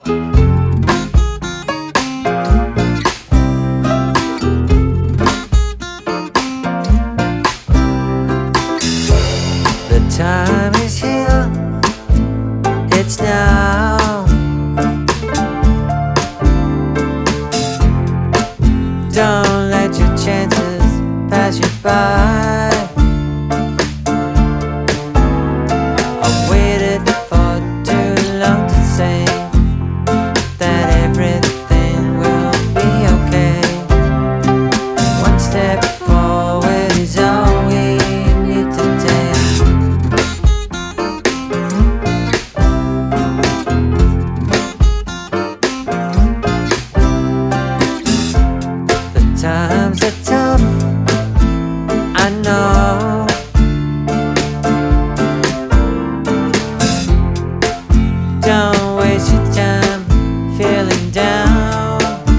The time is here, it's now. Don't let your chances pass you by. I've waited for too long to say that everything will be okay. One step forward is all we need to take. The times are tough, I know. Don't waste your time feeling down.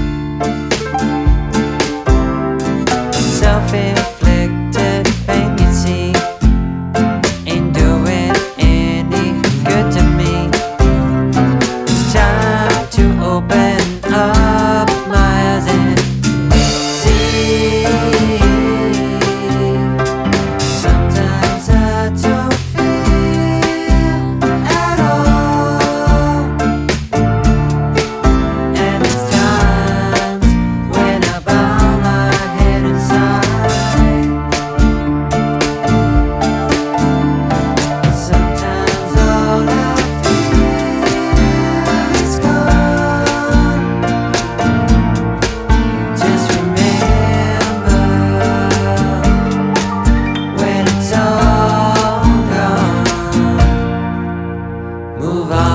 Self-inflicted pain, you see, ain't doing any good to me. It's time to open up my eyes and see. Sometimes I don't feel at all, and there's times when I bow my head inside. Sometimes all I feel is gone. Just remember, when it's all gone, move on.